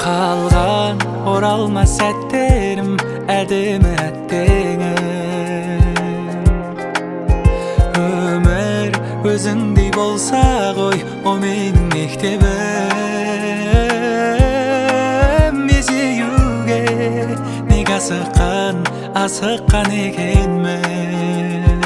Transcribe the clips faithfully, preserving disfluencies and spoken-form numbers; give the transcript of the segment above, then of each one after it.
Қалған оралмас сәттерім әдемі әттеңім. Өмір өзіңдей болса ғой, о менің мектебім. Мезеюге неге асыққан, асыққан екенмін.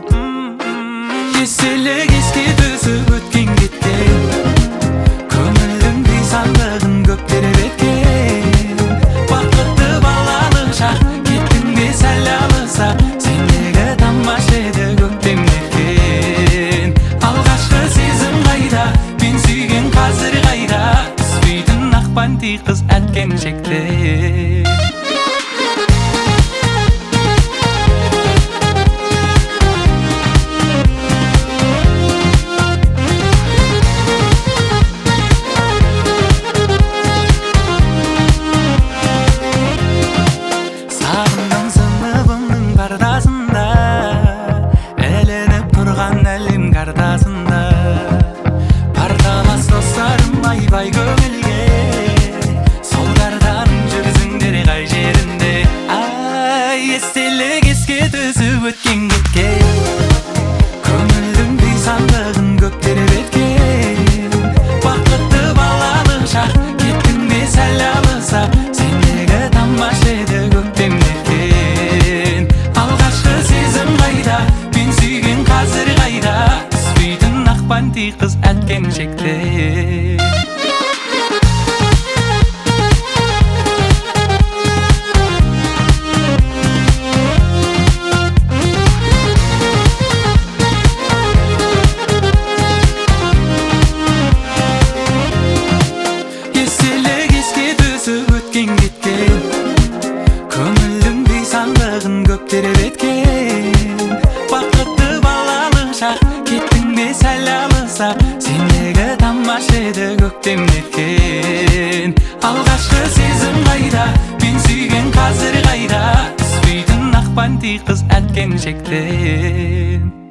Еселік еске түсіп өткен кеткен, көңілдің бейсандығын көп теріп еткен. Бақытты балалық шақ, кеттің бе сәл алыса, сендегі тамаша еді көктем неткен. Алғашқы сезім қайда, мен сүйген қазір қайда, түспейтін ақпанти қыз әткен шекте. Картасында ілініп тұрған әлем картасында, парталас достарым бай-бай көңілге, сол картаның жүрсіңдер қай жерінде. Ай, естелік еске түсіп өткен кеткен, көңілдің бейсандығын көп теріп еткен. Бақытты балалық шақ, кеттің бе сәл алыса, сендегі тамаша еді көктем неткен. Алғашқы сезім қайда, мен сүйген қазір қайда, түспейтін ақпанти қыз әткен шекте. Еселік еске түсіп өткен кеткен, көңілдің бейсандығын көп теріп еткен. Бақытты балалық шақ, кеттің бе сәл алыса, сендегі тамаша еді көктем неткен. Алғашқы сезім қайда, мен сүйген қазір қайда, түспейтін ақпанти қыз әткен шектен.